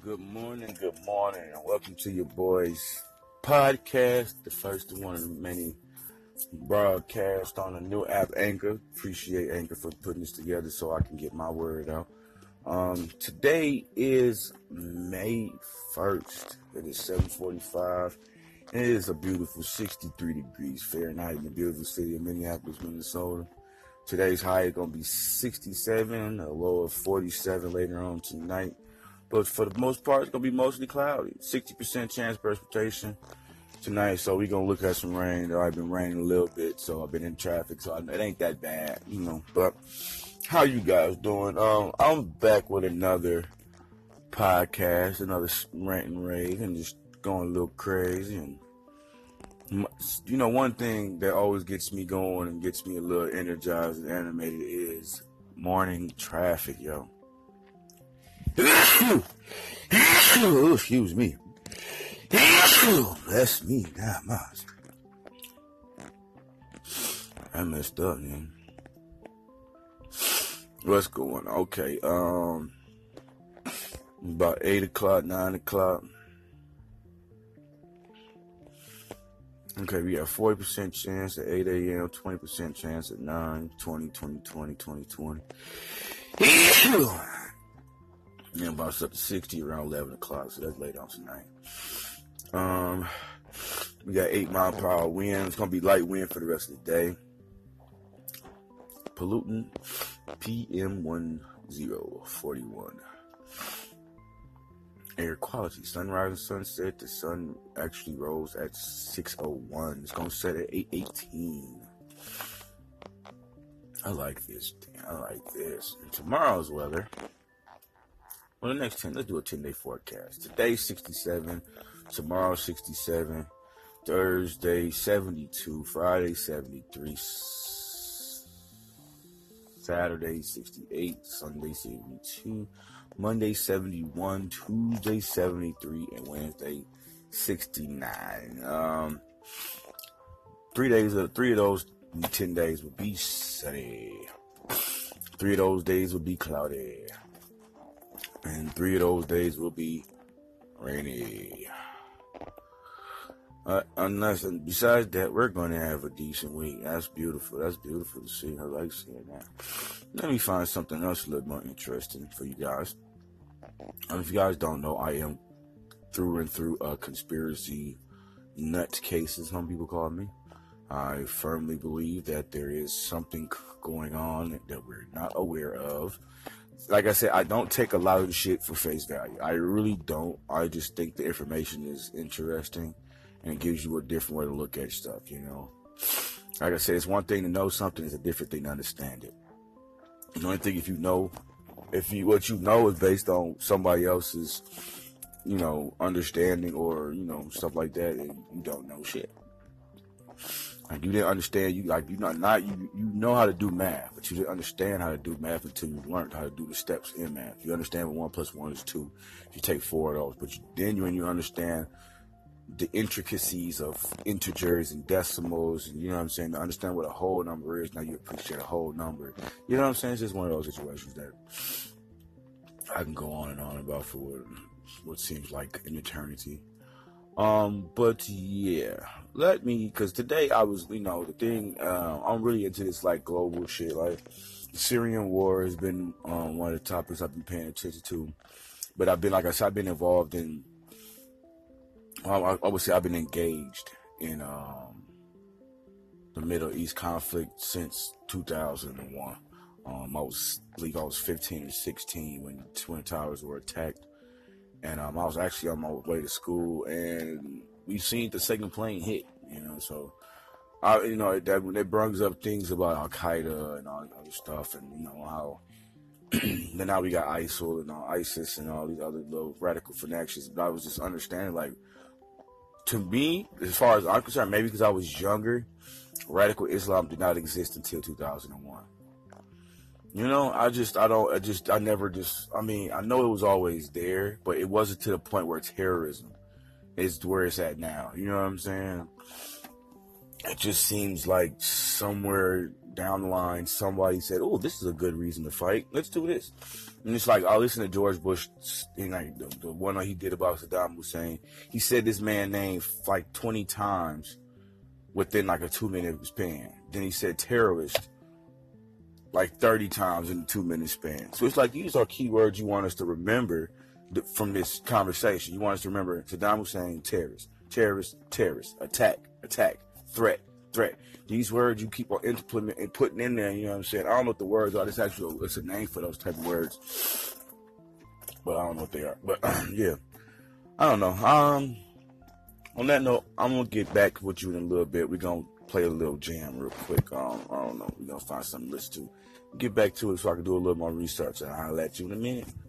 Good morning, and welcome to your boys' podcast, the first of one of the many broadcasts on the new app, Anchor. Appreciate Anchor for putting this together so I can get my word out. Today is May 1st. It is 7:45. It is a beautiful 63 degrees Fahrenheit in the beautiful city of Minneapolis, Minnesota. Today's high is going to be 67, a low of 47 later on tonight. But for the most part, it's going to be mostly cloudy. 60% chance precipitation tonight. So we're going to look at some rain. I've been raining a little bit, so I've been in traffic. So it ain't that bad, But how you guys doing? I'm back with another podcast, another rant and rave, and just going a little crazy. And, one thing that always gets me going and gets me a little energized and animated is morning traffic, yo. Oh, excuse me. Bless me, God, I messed up, man. What's going on? Okay, about 8 o'clock, 9 o'clock. Okay, we got 40% chance at 8 a.m., 20% chance at 9, 20, 20, 20, 20, 20. And about up to 60 around 11 o'clock, so that's late on tonight. We got 8-mile-per-hour wind. It's going to be light wind for the rest of the day. Pollutant, PM1041. Air quality, sunrise and sunset. The sun actually rose at 6:01. It's going to set at 8:18. I like this. And tomorrow's weather. Well, the next 10, let's do a 10-day forecast. Today, 67. Tomorrow, 67. Thursday, 72. Friday, 73. Saturday, 68. Sunday, 72. Monday, 71. Tuesday, 73. And Wednesday, 69. 3 of those 10 days will be sunny. 3 of those days will be cloudy. And 3 of those days will be rainy. And besides that, we're going to have a decent week. That's beautiful. That's beautiful to see. I like seeing that. Let me find something else a little more interesting for you guys. If you guys don't know, I am through and through a conspiracy nut case, as some people call me. I firmly believe that there is something going on that we're not aware of. Like I said, I don't take a lot of the shit for face value. I really don't. I just think the information is interesting and it gives you a different way to look at stuff, Like I said, it's one thing to know something, it's a different thing to understand it. The only thing what you know is based on somebody else's, understanding or, stuff like that, and you don't know shit. Like you didn't understand, you know how to do math, but you didn't understand how to do math until you learned how to do the steps in math. You understand what 1 + 1 is 2. If you take 4 of those, but when you understand the intricacies of integers and decimals, and to understand what a whole number is, now you appreciate a whole number. You know what I'm saying? It's just one of those situations that I can go on and on about for what seems like an eternity. But yeah, because today I was, the thing, I'm really into this like global shit. Like the Syrian war has been one of the topics I've been paying attention to. But I've been involved in, I would say I've been engaged in the Middle East conflict since 2001. I was 15 or 16 when Twin Towers were attacked. And I was actually on my way to school, and we seen the second plane hit, so, that brings up things about Al-Qaeda and all that other stuff, and, how, then now we got ISIL and ISIS and all these other little radical fanatics, but I was just understanding, like, to me, as far as I'm concerned, maybe because I was younger, radical Islam did not exist until 2001. I know it was always there, but it wasn't to the point where terrorism is where it's at now. You know what I'm saying? It just seems like somewhere down the line, somebody said, "Oh, this is a good reason to fight. Let's do this." And it's like, I listen to George Bush, and like the one he did about Saddam Hussein. He said this man's name like 20 times within like a 2-minute span. Then he said terrorist like 30 times in a 2-minute span. So it's like, these are keywords you want us to remember from this conversation. You want us to remember Saddam Hussein, terrorist, terrorist, terrorist, attack, attack, threat, threat. These words you keep on implementing and putting in there, you know what I'm saying? I don't know what the words are. It's a name for those type of words, but I don't know what they are. But yeah, I don't know. On that note, I'm gonna get back with you in a little bit. We're gonna play a little jam real quick. I don't know. We're gonna find something to listen to. Get back to it so I can do a little more research, and I'll let you in a minute.